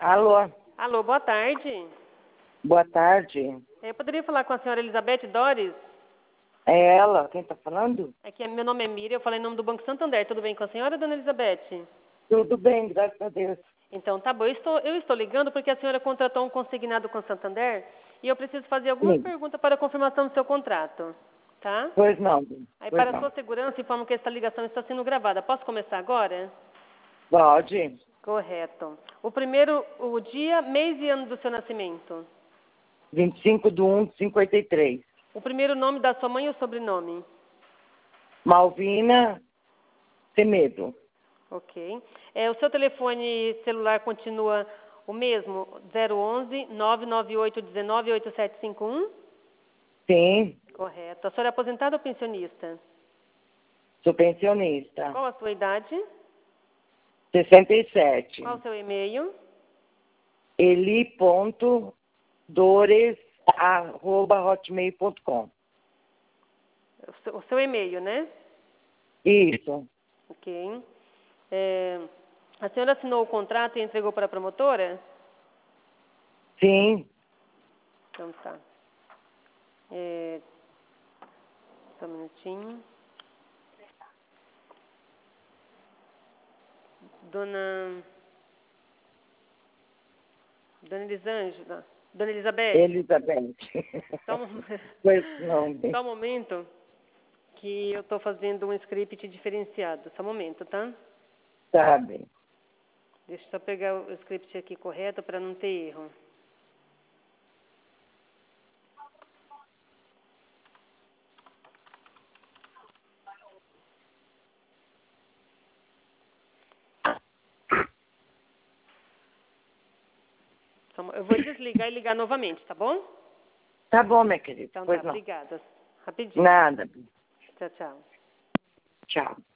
Alô, Alô, boa tarde. boa tarde. Eu poderia falar com a senhora Elizabeth Dores? É ela, quem tá falando? Meu nome é Miriam, eu falei em nome do Banco Santander. Tudo bem com a senhora, dona Elizabeth? Tudo bem, graças a Deus. Então, tá bom. Eu estou ligando porque a senhora contratou um consignado com o Santander e eu preciso fazer algumas Sim. perguntas para a confirmação do seu contrato, tá? Pois não, Aí, pois para a não. sua segurança, informo que esta ligação está sendo gravada. Posso começar agora? Pode. Correto. O dia, mês e ano do seu nascimento. 25/1/53. O primeiro nome da sua mãe e o sobrenome. Malvina Semedo. Ok. O seu telefone celular continua o mesmo? 011 998 19 8751? Sim, Correto. A senhora é aposentada ou pensionista? sou pensionista. Qual a sua idade? 67. Qual o seu e-mail? eli.dores@hotmail.com. O seu e-mail, né? Isso. Ok. A senhora assinou o contrato e entregou para a promotora? Sim, Então tá. Só um minutinho. Dona Elisângela. Dona Elizabeth. Elizabeth. Só um, Pois não. só um momento que eu estou fazendo um script diferenciado. Só um momento, tá? Tá bem. Deixa eu só pegar o script aqui correto para não ter erro. Eu vou desligar e ligar novamente, tá bom? Tá bom, minha querida. Então Pois tá, não. obrigada. Rapidinho. Nada. Tchau, tchau. Tchau.